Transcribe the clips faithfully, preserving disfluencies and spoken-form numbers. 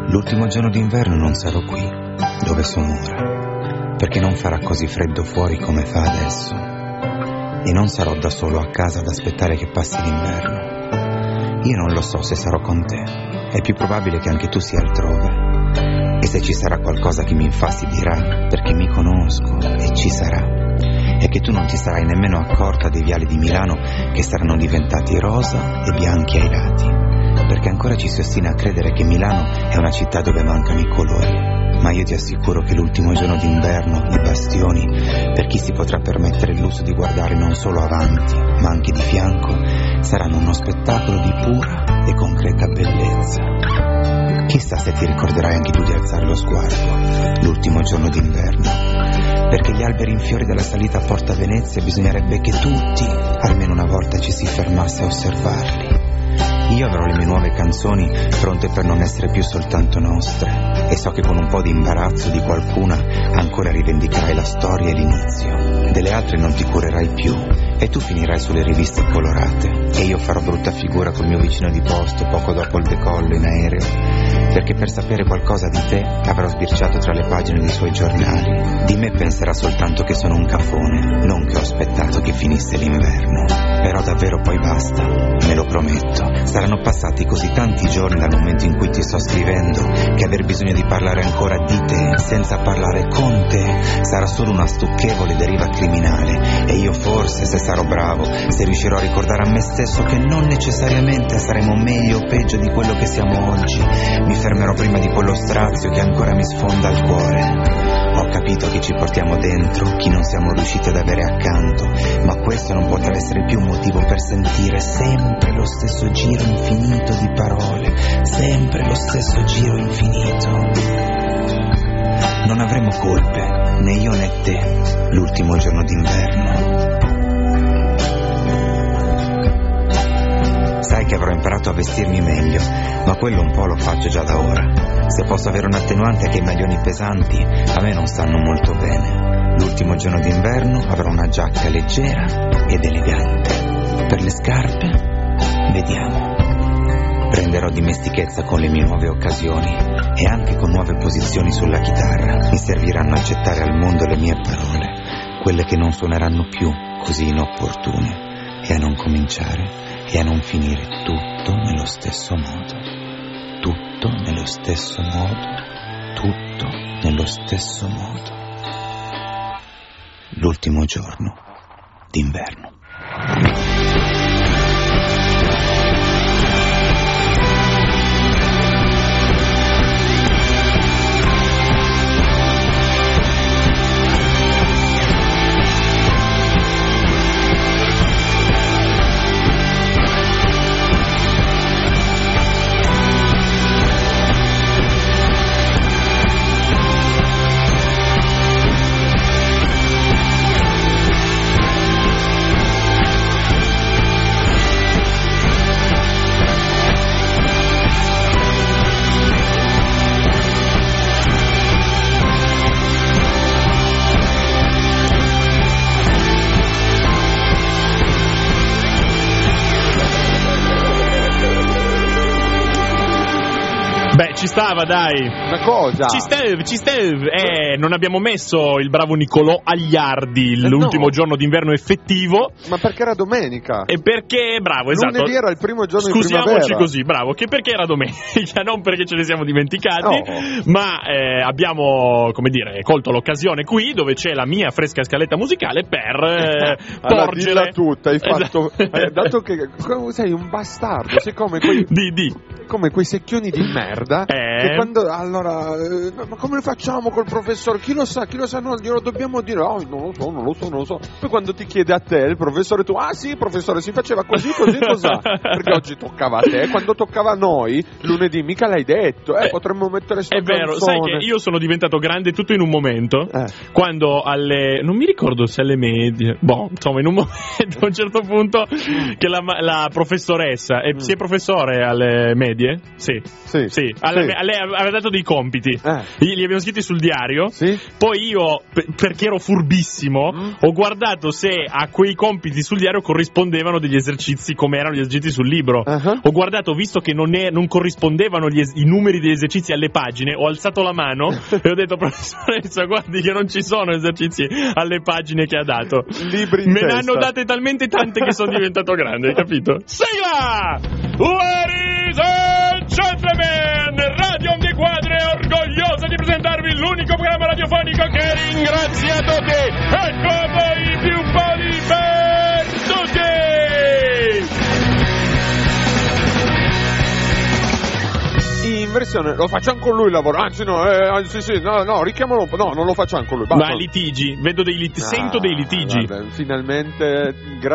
L'ultimo giorno d'inverno non sarò qui, dove sono ora, perché non farà così freddo fuori come fa adesso. E non sarò da solo a casa ad aspettare che passi l'inverno. Io non lo so se sarò con te, è più probabile che anche tu sia altrove. E se ci sarà qualcosa che mi infastidirà, perché mi conosco e ci sarà, è che tu non ti sarai nemmeno accorta dei viali di Milano che saranno diventati rosa e bianchi ai lati, perché ancora ci si ostina a credere che Milano è una città dove mancano i colori. Ma io ti assicuro che l'ultimo giorno d'inverno i bastioni, per chi si potrà permettere il lusso di guardare non solo avanti ma anche di fianco, saranno uno spettacolo di pura e concreta bellezza. Chissà se ti ricorderai anche tu di alzare lo sguardo l'ultimo giorno d'inverno, perché gli alberi in fiori della salita a Porta Venezia bisognerebbe che tutti almeno una volta ci si fermasse a osservarli. Io avrò le mie nuove canzoni pronte per non essere più soltanto nostre, e so che con un po' di imbarazzo di qualcuna ancora rivendicherai la storia e l'inizio. Delle altre non ti curerai più e tu finirai sulle riviste colorate, e io farò brutta figura col mio vicino di posto poco dopo il decollo in aereo, perché per sapere qualcosa di te avrò sbirciato tra le pagine dei suoi giornali. Di me penserà soltanto che sono un cafone, non che ho aspettato che finisse l'inverno. Però davvero poi basta, me lo prometto. Saranno passati così tanti giorni dal momento in cui ti sto scrivendo che aver bisogno di parlare ancora di te senza parlare con te sarà solo una stucchevole deriva criminale. E io forse, se sarò bravo, se riuscirò a ricordare a me stesso che non necessariamente saremo meglio o peggio di quello che siamo oggi, mi fermerò prima di quello strazio che ancora mi sfonda il cuore. Ho capito che ci portiamo dentro chi non siamo riusciti ad avere accanto, ma questo non potrà essere più un motivo per sentire sempre lo stesso giro infinito di parole, sempre lo stesso giro infinito. Non avremo colpe, né io né te, l'ultimo giorno d'inverno. Sai che avrò imparato a vestirmi meglio, ma quello un po' lo faccio già da ora. Se posso avere un attenuante è che i maglioni pesanti a me non stanno molto bene. L'ultimo giorno d'inverno avrò una giacca leggera ed elegante. Per le scarpe, vediamo. Prenderò dimestichezza con le mie nuove occasioni e anche con nuove posizioni sulla chitarra. Mi serviranno a gettare al mondo le mie parole, quelle che non suoneranno più così inopportune, e a non cominciare e a non finire tutto nello stesso modo. Tutto nello stesso modo, tutto nello stesso modo. L'ultimo giorno d'inverno. Beh, ci stava, dai. Una cosa. Ci stava, ci stava. Eh, non abbiamo messo il bravo Nicolò Agliardi Eh, l'ultimo no. giorno d'inverno effettivo. Ma perché era domenica? E perché, bravo, esatto. Lunedì era il primo giorno di Scusiamoci primavera. così, bravo, che perché era domenica, non perché ce ne siamo dimenticati, No. ma eh, abbiamo, come dire, colto l'occasione qui, dove c'è la mia fresca scaletta musicale per eh, Allora, porgere... dilla tutta, hai fatto... Esatto. eh, dato che sei un bastardo, sei come quei... Di, di. come quei secchioni di merda Eh? che quando allora eh, ma come lo facciamo col professore? Chi lo sa? Chi lo sa? No, glielo dobbiamo dire. Oh, non lo so, non lo so, non lo so. Poi quando ti chiede a te il professore, tu ah sì, professore, si faceva così, così, cos'ha? Perché oggi toccava a te, quando toccava a noi lunedì mica l'hai detto. Eh, Eh, potremmo mettere sta È vero, canzone. sai che io sono diventato grande tutto in un momento, Eh. quando alle, non mi ricordo se alle medie, boh, insomma in un momento a un certo punto che la, la professoressa, e Mm. si è professore alle medie? Sì. Sì. Sì, alla, sì. a lei aveva dato dei compiti, eh. li abbiamo scritti sul diario, sì. poi io, per, perché ero furbissimo, mm. ho guardato se a quei compiti sul diario corrispondevano degli esercizi come erano gli esercizi sul libro. Uh-huh. Ho guardato, visto che non, è, non corrispondevano gli es- i numeri degli esercizi alle pagine, ho alzato la mano e ho detto: professoressa, guardi che non ci sono esercizi alle pagine che ha dato. Libri in Me testa. ne hanno date talmente tante che sono diventato grande, hai capito? Sigla! Ladies and gentlemen, Radio Onde Quadre è orgogliosa di presentarvi l'unico programma radiofonico che ringrazia tutti. Ecco a voi i più poli per tutti! In versione lo facciamo con lui il lavoro, anzi no, eh, anzi sì, no, no, richiamalo un po', no, non lo facciamo con lui. Ma litigi, vedo dei litigi, ah, sento dei litigi. Guarda, finalmente,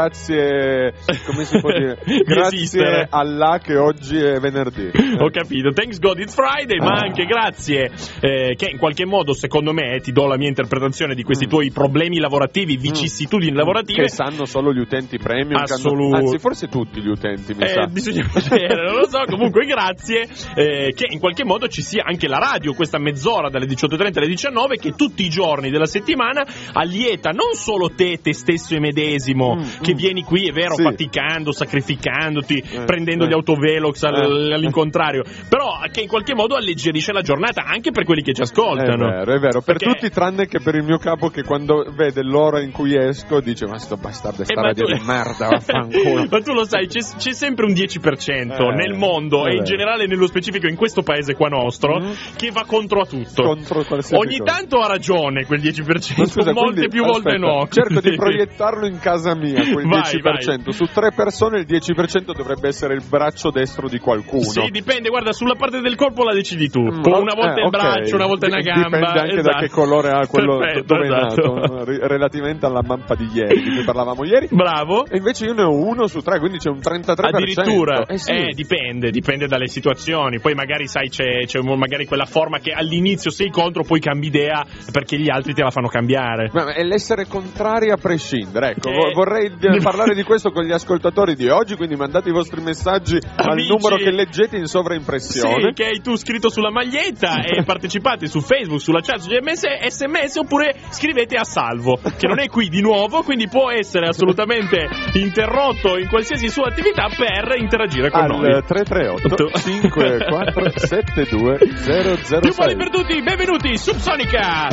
grazie, come si può dire? Grazie Allah che oggi è venerdì. Ho capito, thanks God it's Friday, ah. ma anche grazie eh, che in qualche modo, secondo me, ti do la mia interpretazione di questi mm. tuoi problemi lavorativi, vicissitudini mm. lavorative. Che sanno solo gli utenti premium. Assolutamente. Anzi, forse tutti gli utenti, mi eh, sa. Bisogna vedere, non lo so, comunque grazie. Eh, che in qualche modo ci sia anche la radio, questa mezz'ora dalle diciotto e trenta alle diciannove, che tutti i giorni della settimana allieta non solo te, te stesso e medesimo, mm, che mm. vieni qui, è vero, sì. faticando, sacrificandoti, eh, prendendo eh. gli autovelox al, eh. all'incontrario, però che in qualche modo alleggerisce la giornata anche per quelli che ci ascoltano. È vero, è vero, per Perché... tutti tranne che per il mio capo, che quando vede l'ora in cui esco dice: ma sto bastardo, sta eh, radio tu... di merda, vaffanculo. Ma tu lo sai, c'è, c'è sempre un dieci per cento eh, nel mondo e in generale nello specifico in questo paese qua nostro mm. che va contro a tutto. Contro Ogni cosa. Tanto ha ragione quel dieci per cento, scusa, molte quindi, più aspetta, volte no. Cerco di proiettarlo in casa mia, quel vai, dieci per cento. vai. Su tre persone il dieci per cento dovrebbe essere il braccio destro di qualcuno. Sì, dipende, guarda, sulla parte del corpo la decidi tu. Mm, una volta eh, il braccio, okay. una volta D- una gamba. Dipende anche esatto. da che colore ha quello. Perfetto, dove esatto. è nato, r- relativamente alla mappa di ieri, di cui parlavamo ieri. Bravo. E invece io ne ho uno su tre, quindi c'è un trentatré per cento. Addirittura. Eh, sì. eh dipende, dipende dalle situazioni. Poi magari sai c'è, c'è magari quella forma che all'inizio sei contro, poi cambi idea perché gli altri te la fanno cambiare. Ma è l'essere contrari a prescindere. Ecco, eh. vorrei parlare di questo con gli ascoltatori di oggi, quindi mandate i vostri messaggi Amici, al numero che leggete in sovraimpressione. Sì, che hai tu scritto sulla maglietta e partecipate su Facebook, sulla chat, su S M S, oppure scrivete a Salvo, che non è qui di nuovo, quindi può essere assolutamente interrotto in qualsiasi sua attività per interagire con al noi. tre tre otto cinque quattro sette due zero zero sei. Più pali per tutti, benvenuti, Subsonica!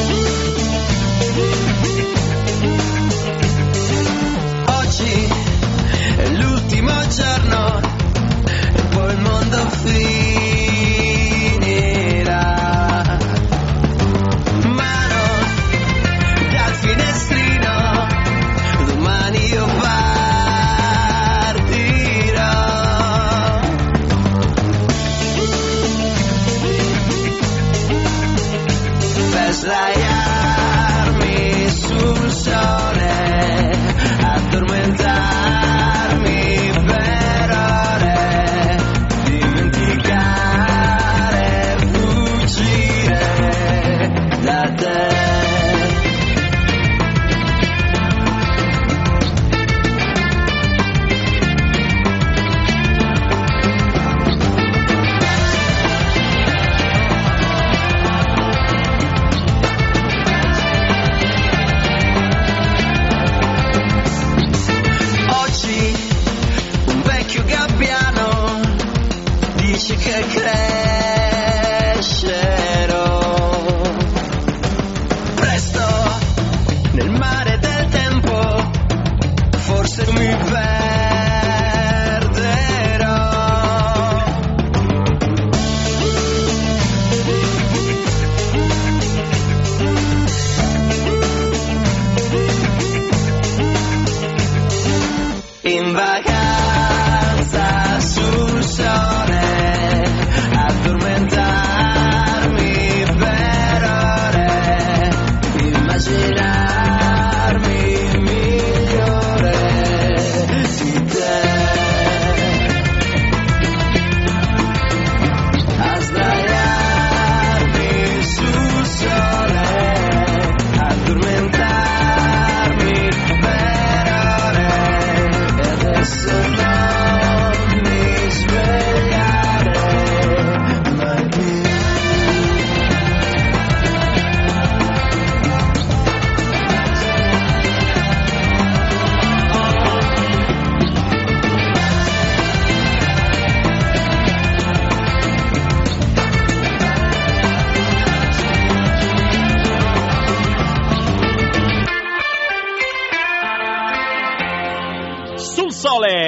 Oggi è l'ultimo giorno e poi il mondo finirà. Mano dal finestrino, domani io partirò. Per sdraiarmi sul sole, addormentarmi per ore, dimenticare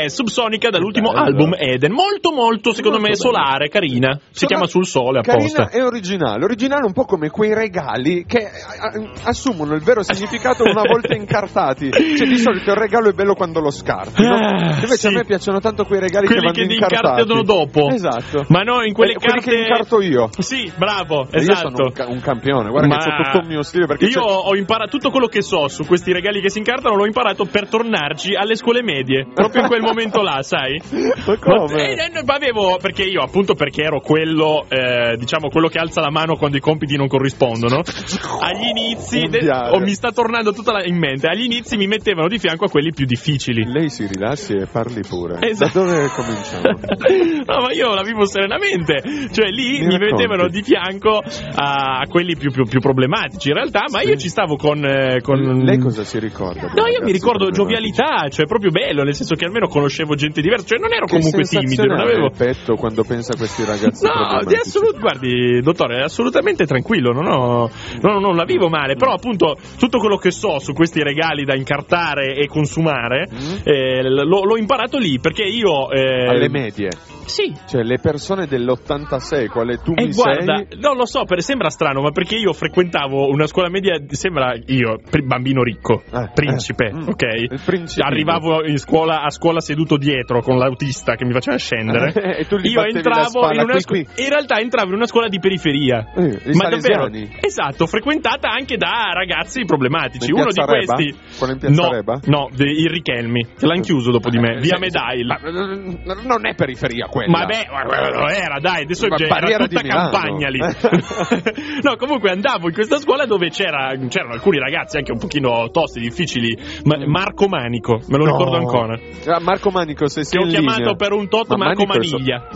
è Subsonica dall'ultimo Bello. album Eden, molto molto secondo Molto me bello. solare, carina, si Sono- chiama Sul Sole apposta. Carina e originale, originale un po' come quei regali che eh, assumono il vero significato una volta incartati. Cioè di solito il regalo è bello quando lo scarti, no? Ah, Invece sì. a me piacciono tanto quei regali Quelli che che vanno ti incartati. incartano dopo. Esatto. Ma no, in quelle Eh, quelli carte che incarto io. Sì, bravo, E esatto. Io sono un, ca- un campione, guarda Ma che c'ho tutto il mio stile perché io c'è- ho imparato tutto quello che so su questi regali che si incartano, l'ho imparato per tornarci alle scuole medie, proprio in quel momento là, sai? Ma come? Ma, eh, eh, avevo, perché io appunto perché ero quello, eh, diciamo quello che alza la mano quando i compiti non corrispondono. Agli inizi, de- Mondiale. oh, mi sta tornando tutta la- in mente. Agli inizi mi mettevano di fianco a quelli più difficili. Lei si rilassi e parli pure. Esatto. Da dove cominciamo? No, ma io la vivo serenamente. Cioè, lì Mi mi, racconti. mettevano di fianco a quelli più, più, più problematici, in realtà, ma Sì. io ci stavo con. eh, con... Lei cosa si ricorda? No, io mi ricordo giovialità, cioè proprio bello, nel senso che almeno conoscevo gente diversa, cioè non ero Che comunque timido, non avevo. il petto quando pensa a questi ragazzi No, di problematici. assolut- guardi, dottore, è assolutamente tranquillo, non, ho, non, non la vivo male, però appunto tutto quello che so su questi regali da incartare e consumare Mm. eh, l'ho, l'ho imparato lì, perché io... eh, Alle medie. Sì. Cioè le persone dell'ottantasei, quale tu E mi guarda, sei? non lo so, per, sembra strano, ma perché io frequentavo una scuola media, sembra io, pri- bambino ricco, Eh, principe, eh, mm, ok? il principino. Arrivavo in scuola, a scuola seduto dietro con l'autista che mi faceva scendere. Eh, e tu gli io battevi la entravo spalla, in una qui, scuola, qui. in realtà entravo in una scuola di periferia. Eh, i ma davvero, salesiani. esatto, frequentata anche da ragazzi problematici. In Uno di Piazza Reba? questi, Quello in Piazza no, Reba? no, de- il Richelmi, che l'hanno chiuso dopo di me, Eh, via sì, Medail. ma, eh, non è periferia quella. Ma beh, lo era, dai, adesso Ma era Barriera tutta di Milano. campagna lì. No, comunque andavo in questa scuola dove c'era, c'erano alcuni ragazzi anche un pochino tosti, difficili. Ma- Marco Manico, me lo No. ricordo ancora. Ah, Marco Manico, se Che sei ho in chiamato linea. per un tot Ma Marco Manico è so- Maniglia.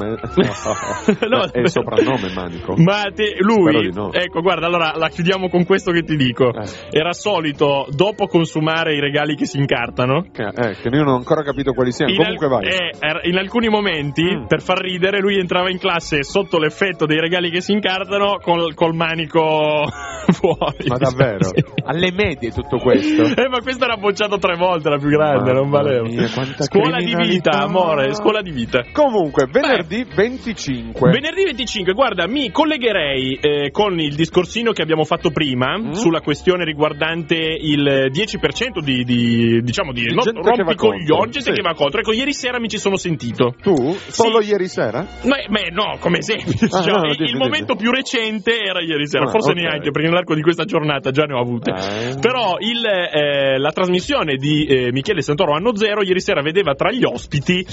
Ma- No, no, è il soprannome Manico. Ma te- lui, Spero di no. ecco, guarda, allora la chiudiamo con questo che ti dico. Eh. Era solito, dopo consumare i regali che si incartano, Che, eh, che io non ho ancora capito quali siano. in, Comunque al- vai. eh, er- in alcuni momenti, Mm. per far ridere, lui entrava in classe sotto l'effetto dei regali che si incartano col, col manico fuori. Ma davvero? Sì. Alle medie tutto questo? Eh, ma questo era bocciato tre volte, la più grande, non Mamma valeva. mia, quanta Scuola di criminalità. vita, amore, scuola di vita. Comunque, venerdì venticinque. Venerdì venticinque, guarda, mi collegherei eh, con il discorsino che abbiamo fatto prima Mm. sulla questione riguardante il dieci per cento di, di diciamo di, Di no, gente che va rompicoglioni, contro, gente sì. che va contro. Ecco, ieri sera mi ci sono sentito. Tu? Solo Sì. ieri sera? Ma, beh, no, come esempio, Ah, diciamo, no, il, dimmi, il dimmi. momento più recente era ieri sera, Ah, forse ok. neanche perché nell'arco di questa giornata già ne ho avute. Eh. Però il, eh, la trasmissione di eh, Michele Santoro Anno Zero ieri sera vedeva tra gli ospiti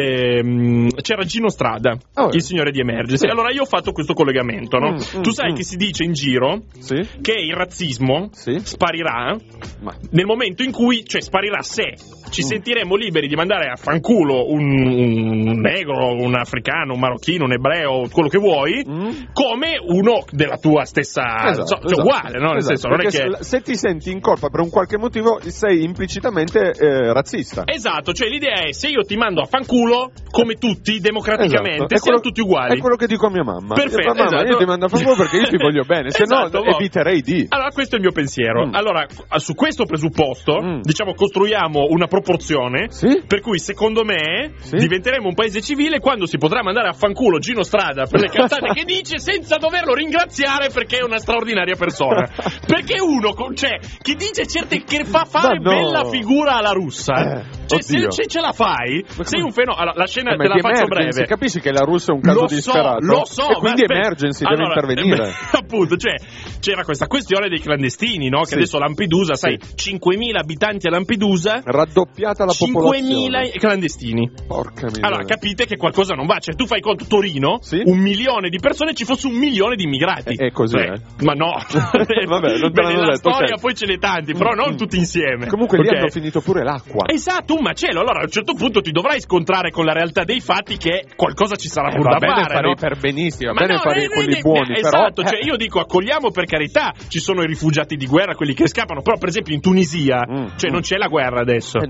ehm, c'era Gino Strada, Oh, il signore di Emergency. sì. Allora io ho fatto questo collegamento, no? Mm, tu mm, sai mm. che si dice in giro Sì? che il razzismo Sì? sparirà Ma... nel momento in cui, cioè sparirà se ci Mm. sentiremo liberi di mandare a fanculo un, un negro, un africano, un marocchino, un ebreo, quello che vuoi, Mm? come uno della tua stessa, Esatto, so- cioè, esatto. uguale, no? Nel Esatto, senso, non è perché che... se- se ti senti in colpa per un qualche motivo sei implicitamente eh, razzista. Esatto, cioè l'idea è se io ti mando a fanculo, come tutti, democraticamente, Esatto. È siamo quello- tutti uguali. È quello che dico a mia mamma. Perfetto, Io, mamma, esatto. io ti mando a fanculo perché io ti voglio bene, se Esatto, no boh. eviterei di. Allora, questo è il mio pensiero. Mm. Allora, su questo presupposto, Mm. diciamo, costruiamo una proporzione. Sì? Per cui, secondo me, Sì? diventeremo un paese civile quando si potrà mandare a fanculo Gino Strada per le cazzate che dice senza doverlo ringraziare perché è una straordinaria persona. Perché uno, con- cioè, chi dice certe che fa fare Ma no. bella figura alla russa, Eh, cioè, se, oddio. se ce la fai, Ma sei come- un fenomeno. Allora, la scena Eh, ma te la di faccio emergency, breve. Capisci che la Russia è un caso Lo so, disperato? lo so, E quindi ma aspetta. emergency Allora, deve intervenire. eh, beh, appunto, cioè, c'era questa questione dei clandestini, no? Che Sì. adesso Lampedusa, sai, Sì. cinquemila abitanti a Lampedusa, Raddoppiata la cinquemila popolazione. clandestini. Porca miseria. Allora, capite che qualcosa non va. Cioè, tu fai conto Torino, Sì. un milione di persone, ci fosse un milione di immigrati. È- è così, Beh, eh? Ma no. Vabbè, non te Beh, l'hanno nella detto, storia ok. poi ce ne tanti, però non tutti insieme. Comunque lì Ok? hanno finito pure l'acqua. Esatto, un macello. Allora, a un certo punto ti dovrai scontrare con la realtà dei fatti che qualcosa ci sarà Eh, pur va da bene fare, fare no? i perbenisti, va Ma bene no, fare eh, quelli eh, buoni, eh, però... Esatto, cioè io dico accogliamo per carità, ci sono i rifugiati di guerra, quelli che scappano, però per esempio in Tunisia, Mm, cioè mm. non c'è la guerra adesso. Eh,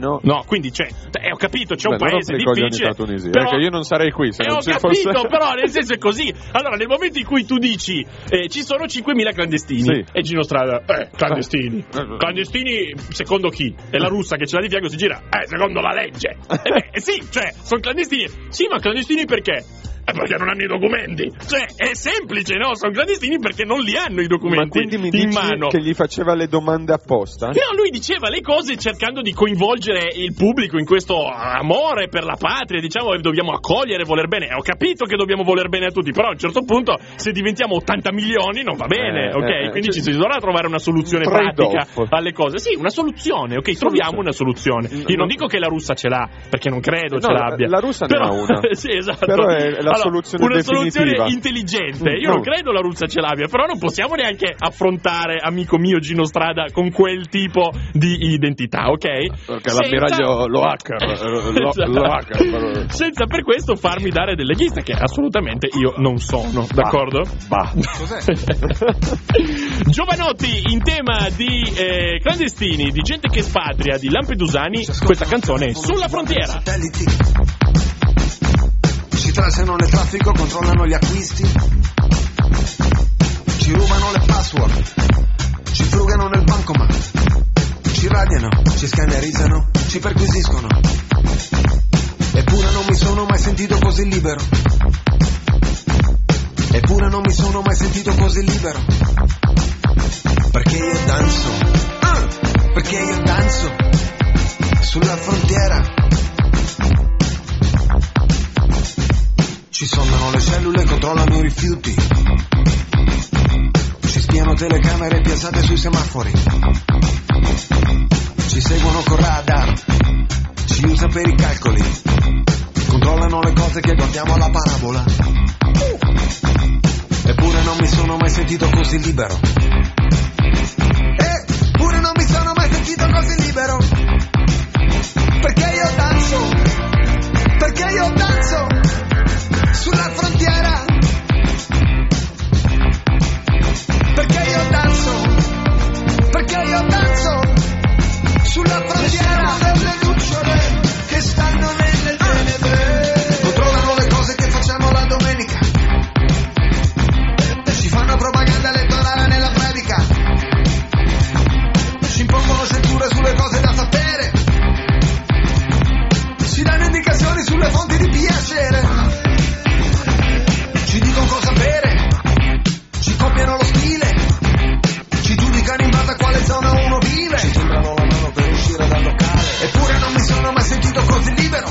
vicino. No, quindi c'è, eh, ho capito, c'è un Beh, non paese rompere i coglioni difficile. alla Tunisia, però- perché io non sarei qui se Eh, non ho ci capito, fosse. però nel senso è così. Allora, nel momento in cui tu dici eh, ci sono cinquemila clandestini, Sì. e Gino Strada, eh, clandestini. Eh. Clandestini, secondo chi? E la russa che ce l'ha di fianco si gira, eh, secondo la legge. Eh, beh, eh, sì, cioè, sono clandestini. Sì, ma clandestini perché? Eh, perché non hanno i documenti. Cioè, è semplice, no? Sono clandestini perché non li hanno i Ma documenti quindi mi in dici mano. che gli faceva le domande apposta? No, lui diceva le cose cercando di coinvolgere il pubblico in questo amore per la patria, diciamo che dobbiamo accogliere, voler bene. Ho capito che dobbiamo voler bene a tutti, però a un certo punto se diventiamo ottanta milioni non va bene, Eh, ok? eh, Quindi cioè, ci si dovrà trovare una soluzione un pratica trade-off. alle cose. Sì, una soluzione, ok? Troviamo una soluzione. Io No. non dico che la russa ce l'ha, perché non credo ce No, l'abbia. la russa ne però, ha una. sì, esatto. Però è la Allora, soluzione una definitiva. soluzione intelligente. Io No. non credo la russia ce l'abbia, però non possiamo neanche affrontare, amico mio Gino Strada, con quel tipo di identità, ok? Perché Senza- l'ammiraglio lo hacker, lo, Esatto. lo hacker. Senza per questo farmi dare del leghista, che assolutamente io non sono, d'accordo? Bah. Giovanotti, in tema di eh, clandestini, di gente che spatria, di lampedusani, questa canzone è Sulla Frontiera. Satelliti. Ci tracciano nel traffico, controllano gli acquisti. Ci rubano le password. Ci frugano nel bancomat. Ci radiano, ci scannerizzano, ci perquisiscono. Eppure non mi sono mai sentito così libero. Eppure non mi sono mai sentito così libero. Perché io danzo, ah, perché io danzo sulla frontiera. Ci sondano le cellule, controllano i rifiuti. Ci spiano telecamere piazzate sui semafori. Ci seguono con radar. Ci usa per i calcoli. Controllano le cose che guardiamo alla parabola. Eppure non mi sono mai sentito così libero. Eppure non mi sono mai sentito così libero. Perché io danzo. Perché io danzo sulla frontiera. Perché io danzo. Perché io danzo sulla frontiera. Delle lucciole che stanno nelle tenebre. Controllano le cose che facciamo la domenica. Ci fanno propaganda elettorale nella predica. Ci impongono censure sulle cose da sapere. Ci danno indicazioni sulle fonti di piacere. Ci dicono cosa bere. Ci copiano lo stile. Ci giudicano in base a quale zona uno vive. Ci timbrano la mano per uscire dal locale. Eppure non mi sono mai sentito così libero.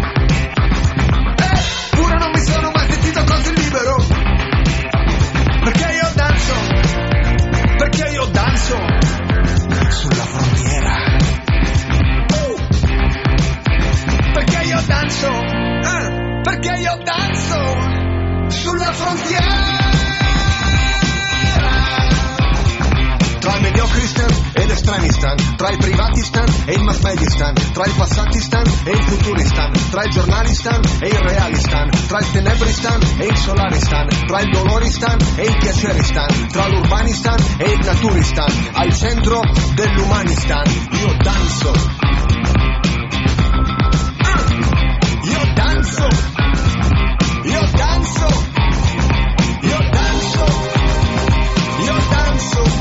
Eppure non mi sono mai sentito così libero. Perché io danzo. Perché io danzo sulla frontiera. Uh. Perché io danzo. Eh. Perché io danzo sulla frontiera. Tra i mediocristan e l'estremistan, tra i privatistan e il massmedistan, tra il passatistan e il futuristan, tra il giornalistan e il realistan, tra il tenebristan e il solaristan, tra il doloristan e il piaceristan, tra l'urbanistan e il naturistan, al centro dell'umanistan. Io danzo. Ah, io danzo. Io danzo. Io danzo. Io danzo.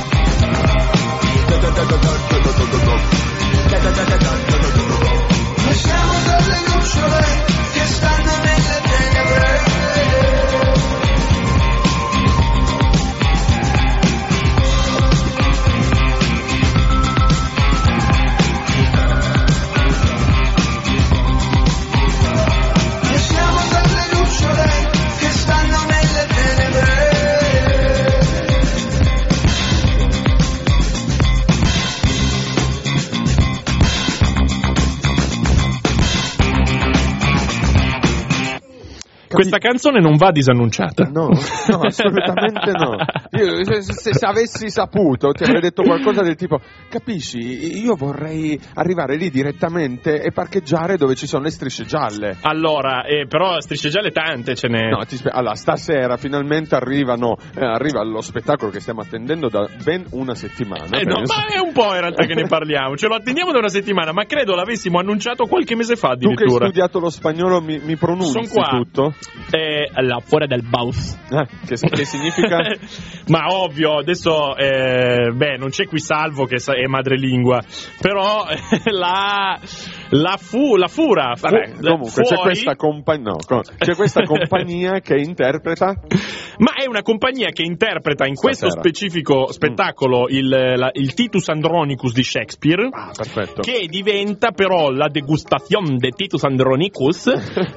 Noi siamo delle lucciole che stanno nelle tenebre. Noi siamo delle lucciole che stanno Questa canzone non va disannunciata. No, no, assolutamente no. Io, se, se, se avessi saputo ti avrei detto qualcosa del tipo, capisci, io vorrei arrivare lì direttamente e parcheggiare dove ci sono le strisce gialle. Allora, eh, però strisce gialle tante ce n'è. No, ti spe- allora, stasera finalmente arrivano, eh, arriva lo spettacolo che stiamo attendendo da ben una settimana. Eh no, ma è un po' in realtà che ne parliamo. Ce lo attendiamo da una settimana, ma credo l'avessimo annunciato qualche mese fa Tu che hai addirittura. studiato lo spagnolo mi, mi pronunci Sono qua. tutto? Eh, là fuori del Baus. Eh, che, che significa? Ma ovvio, adesso eh, beh, non c'è qui Salvo che sa- è madrelingua, però eh, la la fu la fura fu- Vabbè, comunque fuori, c'è questa compagnia, no, co- c'è questa compagnia che interpreta. ma è una compagnia che interpreta in questo Stasera. specifico spettacolo il, la- il Titus Andronicus di Shakespeare. Ah, perfetto. Che diventa però la degustazione de Titus Andronicus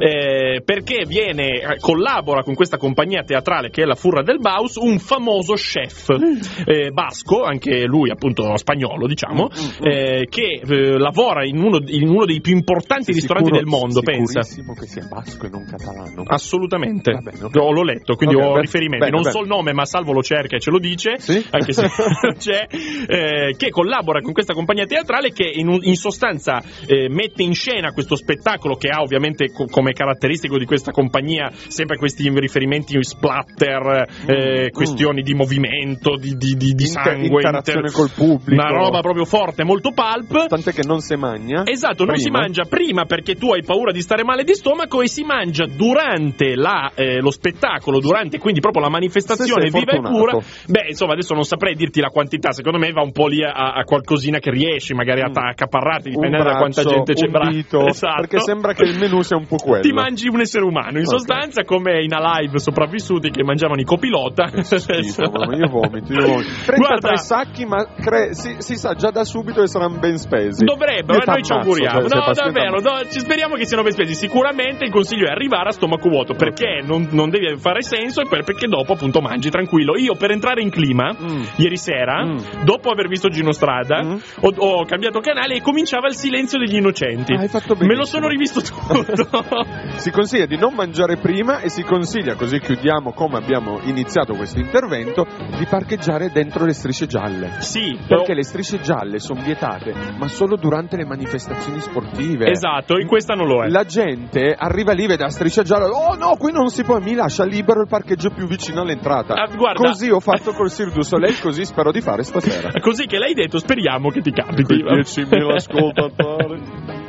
eh, perché viene eh, collabora con questa compagnia teatrale che è la Furra del Baus un famoso chef eh, basco, anche lui appunto spagnolo diciamo, eh, che eh, lavora in uno, in uno dei più importanti Sei ristoranti sicuro- del mondo, pensa. Sicurissimo che sia basco e non catalano. Assolutamente, Va bene, ok. L'ho- l'ho letto, quindi Ok, ho beh, riferimenti. bene, non bene. so il nome, ma Salvo lo cerca e ce lo dice, Sì? anche se non c'è, eh, che collabora con questa compagnia teatrale che in, un- in sostanza eh, mette in scena questo spettacolo che ha ovviamente co- come caratteristico di questa compagnia sempre questi riferimenti splatter, eh, Mm. questioni di movimento, di, di, di, di Inter- sangue, interazione inter- col pubblico. una roba proprio forte, molto pulp. Tant'è che non si mangia. Esatto, non prima. si mangia prima perché tu hai paura di stare male di stomaco e si mangia durante la, eh, lo spettacolo, durante quindi proprio la manifestazione Se sei viva e fortunato. pura. Beh, insomma, adesso non saprei dirti la quantità, secondo me va un po' lì a, a qualcosina che riesci, magari a Mm. ta- accaparrarti, Un dipende da quanta braccio, gente c'è. un bra- dito, esatto. perché sembra che il menù sia un po' quello. Ti mangi un essere umano, in Ok. sostanza, come in Alive sopravvissuti che mangiavano i copilota. Schifo, mamma, io vomito, io vomito. trentatré Guarda, sacchi, ma cre- si, si sa già da subito che saranno ben spesi. dovrebbero, Io e noi ci t'ammazzo, auguriamo. se- se No, passi davvero, t'ammazzo. no, ci speriamo che siano ben spesi. Sicuramente il consiglio è arrivare a stomaco vuoto, perché non, non deve fare senso e per- perché dopo appunto mangi tranquillo. Io per entrare in clima, Mm. ieri sera, Mm. dopo aver visto Gino Strada, Mm. ho, ho cambiato canale e cominciava il silenzio degli innocenti. Ah, hai fatto Me lo benissimo. sono rivisto tutto. Si consiglia di non mangiare prima e si consiglia, così chiudiamo come abbiamo iniziato questo intervento, di parcheggiare dentro le strisce gialle. Sì, però- Perché le strisce gialle sono vietate, ma solo durante le manifestazioni sportive. esatto, in questa non lo è. La gente arriva lì, vede la striscia gialla, oh no, qui non si può, mi lascia libero il parcheggio più vicino all'entrata. Ah, guarda. Così ho fatto col Cirque du Soleil, così spero di fare stasera. Così che l'hai detto, speriamo che ti capiti. Con diecimila ascoltatori.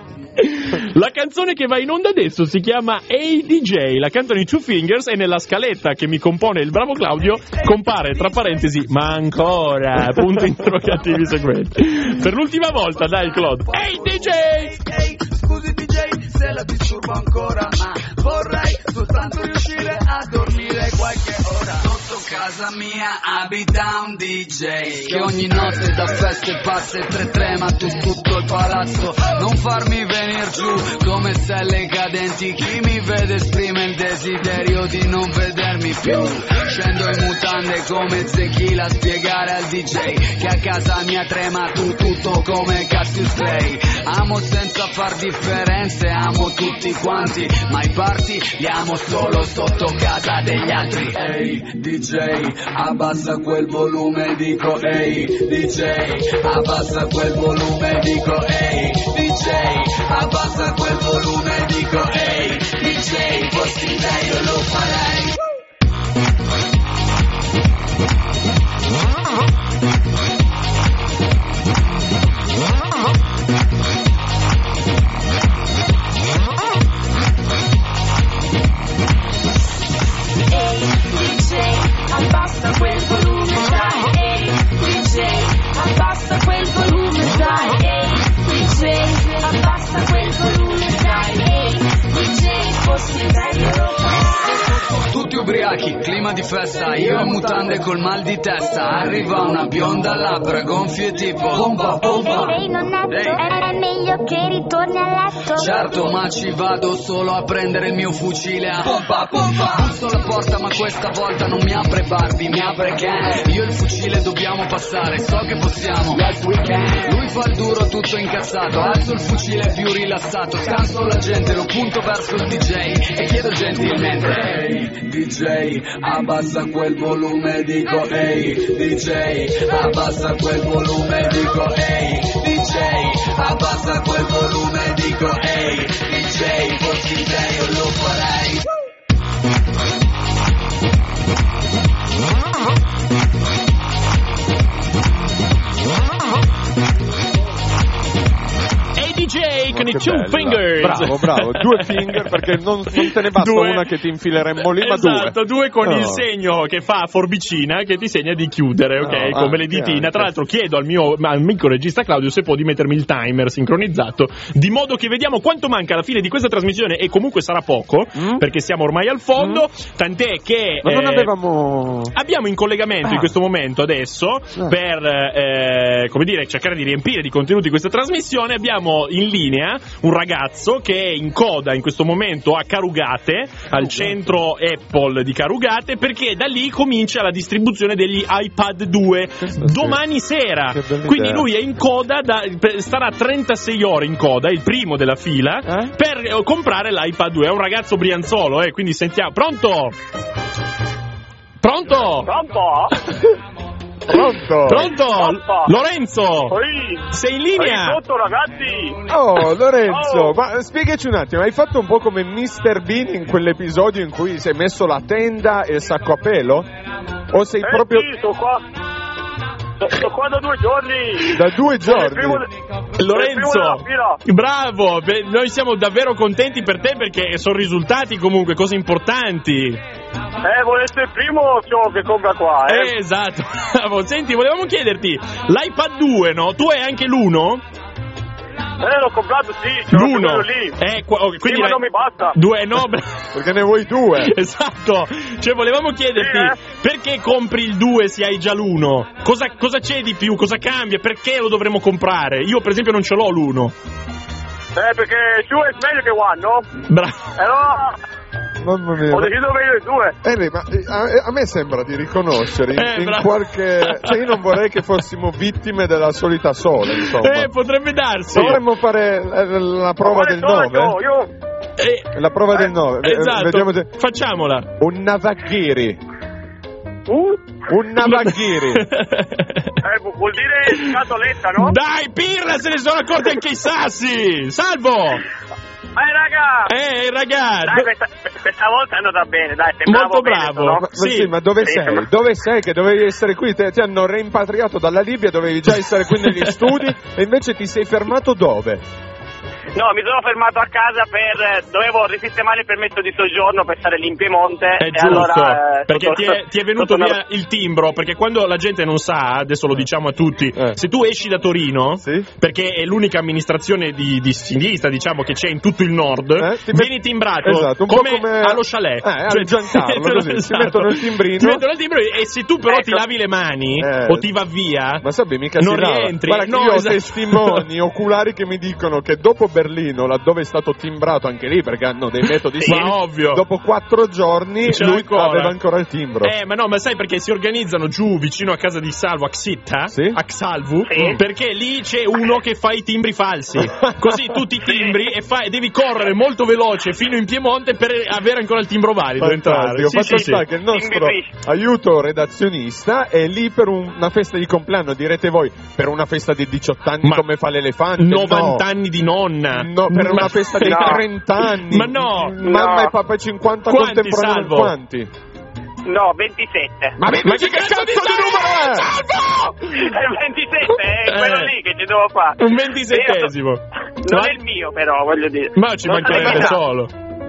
La canzone che va in onda adesso si chiama Hey D J, la cantano i Two Fingers e nella scaletta che mi compone il bravo Claudio compare tra parentesi ma ancora, punti interrogativi seguenti. Per l'ultima volta, dai Claude. Hey D J! Ehi, scusi D J se la disturbo ancora, ma vorrei soltanto riuscire a dormire qualche ora. Sotto casa mia abita un D J che ogni notte da feste passa e tre trema tu tutto il palazzo. Non farmi venir giù come stelle cadenti, chi mi vede esprime il desiderio di non vedermi più. Scendo in mutande come Zechila a spiegare al D J che a casa mia trema tu tutto come Cassius Clay. Amo senza far differenze, amo tutti quanti, ma i party li amo solo sotto casa degli altri. Ehi D J, abbassa quel volume, dico ehi D J, abbassa quel volume, dico ehi D J, abbassa quel volume, dico ehi D J, fossi lei io lo farei. D J, abbassa quel volume, dai, ehi, D J, abbassa quel volume, dai, ehi, D J, abbassa quel volume, dai, ehi, D J, fossi meglio lo farei. Tutti ubriachi, clima di festa, io in mutande col mal di testa. Arriva una bionda a labbra gonfie tipo pompa pompa. Ehi nonnetto, Ehi. è meglio che ritorni a letto. Certo, ma ci vado solo a prendere il mio fucile a pompa pompa. Busso alla porta ma questa volta non mi apre Barbie, mi apre Ken. Io e il fucile dobbiamo passare, so che possiamo. Yes we can. Lui fa il duro tutto incazzato, alzo il fucile più rilassato. Scanso la gente, lo punto verso il D J e chiedo gentilmente: ehi D J, abbassa quel volume, dico ehi D J, abbassa quel volume, dico ehi D J, abbassa quel volume, dico ehi D J, fossi te io lo farei. D J con i Che two bella. fingers. Bravo, bravo, due finger perché non, non te ne basta Due. una che ti infileremmo lì, ma Esatto, due con No. il segno che fa forbicina che ti segna di chiudere, ok? No, Come ah, le ditine. anche. Tra l'altro chiedo al mio al amico regista Claudio se può di mettermi il timer sincronizzato, di modo che vediamo quanto manca alla fine di questa trasmissione, e comunque sarà poco, Mm? perché siamo ormai al fondo, tant'è che Ma non eh, avevamo... abbiamo in collegamento Ah. in questo momento adesso Ah. per eh, come dire, cercare di riempire di contenuti questa trasmissione. Abbiamo in linea un ragazzo che è in coda in questo momento a Carugate, al centro Apple di Carugate, perché da lì comincia la distribuzione degli iPad due Questo sì. domani sera. Che bella Quindi idea. lui è in coda, da, per- starà trentasei ore in coda, è il primo della fila, Eh? per eh, comprare l'iPad due. È un ragazzo brianzolo, eh, quindi sentiamo. Pronto? Pronto? Pronto? Pronto? Pronto? Pronto? Lorenzo? Oi, Sei in linea? tutto ragazzi? Oh, Lorenzo, Oh. ma spiegaci un attimo, hai fatto un po' come mister Bean in quell'episodio in cui si è messo la tenda e il sacco a pelo? O sei Eh proprio sì, sto qua. Sto, sto qua da due giorni. da due Sono il primo giorni? de- Lorenzo, sono il primo della fila. bravo, beh, noi siamo davvero contenti per te perché sono risultati comunque cose importanti. Eh, vuole essere il primo show che compra qua, eh? Eh, esatto, bravo. Senti, volevamo chiederti, l'iPad due, no? Tu hai anche l'uno? Eh, l'ho comprato, sì, c'è L'uno? quello lì. Eh, qua- oh, Sì, quindi ma l'hai- non mi basta. Due, no, bra- Perché ne vuoi due? esatto, cioè volevamo chiederti Sì, perché compri il due se hai già l'uno? Cosa, cosa c'è di più? Cosa cambia? Perché lo dovremmo comprare? Io per esempio non ce l'ho l'uno. Eh, perché su è meglio che one, no? Bravo. E allora Mamma mia. ho deciso meglio i due. Henry, ma eh, a, a me sembra di riconoscere in, Eh, in bravo. qualche... Cioè io non vorrei che fossimo vittime della solita sola, insomma. Eh, potrebbe darsi. Dovremmo fare eh, la prova Ma del quale sono nove? Io, Eh, La prova del nove. Eh, esatto, Vediamo se... facciamola. Un Navaghiri. uh, Un Navaghiri. eh, vu- vuol dire scatoletta, no? Dai, pirla, se ne sono accorti anche i sassi. Salvo. Eh, raga! Eh, ragazzi. Dai, questa, questa volta è andata bene, dai, sembravo Molto bene, bravo. no? Ma, Sì. sì, ma dove Sì, sei? sembra- Dove sei? Che dovevi essere qui? Te- ti hanno reimpatriato dalla Libia, dovevi già essere qui negli studi e invece ti sei fermato dove? No, mi sono fermato a casa per... dovevo risistemare il permesso di soggiorno per stare lì in Piemonte. È e giusto, allora, eh, perché sotto- ti è, ti è venuto sotto via una- il timbro, perché quando la gente non sa, adesso lo diciamo a tutti, Eh. se tu esci da Torino, Sì. perché è l'unica amministrazione di, di sinistra, diciamo, che c'è in tutto il nord, Eh, ti met- vieni timbrato Esatto, un po' come, come- allo chalet. Eh, al Giancarlo, così, ti mettono il timbrino. Ti mettono il timbro e se tu però ti Ecco. lavi le mani Eh. o ti va via, Ma sappi, mica non si lava. rientri. Guarda che No, io ho esatto. testimoni oculari che mi dicono che dopo Berlino, laddove è stato timbrato anche lì, perché hanno dei metodi Sì, simili, ma ovvio. dopo quattro giorni Ce l'ha lui ancora. aveva ancora il timbro. Eh, ma no, ma sai perché si organizzano giù vicino a casa di Salvo, a Xitta, Sì. a Xalvu, Sì. perché lì c'è uno che fa i timbri falsi. Così tu ti timbri e fai, devi correre molto veloce fino in Piemonte per avere ancora il timbro valido. Entrare. Fantastico, Sì, fatto sì, sta sì. che il nostro Timbrì. aiuto redazionista è lì per un- una festa di compleanno, direte voi, per una festa di diciotto anni Ma come fa l'elefante? novanta No. anni di nonna. No, per Ma- una festa di No. trenta anni. Ma no. Mamma No. e papà cinquanta Quanti, contemporaneamente. Salvo? Quanti? No, ventisette. Ma, Ma che cazzo di numero è? Salvo! È ventisette, è quello Eh. lì che ci devo fare. Un ventisettesimo. Non Ma- è il mio, però, voglio dire. Ma ci Non mancherebbe sarebbe- solo.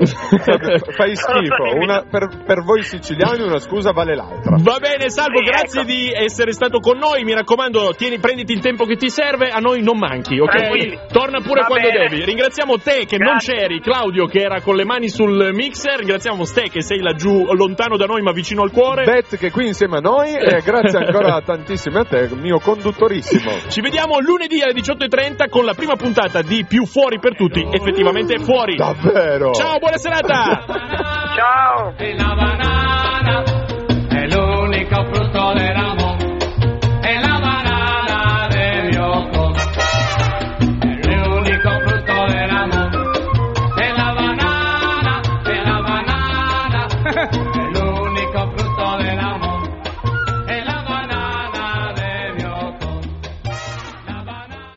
Fai schifo. Una, per, per voi siciliani una scusa vale l'altra. Va bene, Salvo, Sì, grazie ecco. di essere stato con noi. Mi raccomando, tieni, prenditi il tempo che ti serve, a noi non manchi, ok? Tranquilli. Torna pure Va quando bene. devi. Ringraziamo te che non Grazie. c'eri, Claudio che era con le mani sul mixer. Ringraziamo te che sei laggiù lontano da noi ma vicino al cuore. Bet che è qui insieme a noi e grazie ancora tantissime a te, mio conduttorissimo. Ci vediamo lunedì alle diciotto e trenta con la prima puntata di Più Fuori per Tutti, effettivamente fuori. Davvero? Ciao, buona serata! Ciao.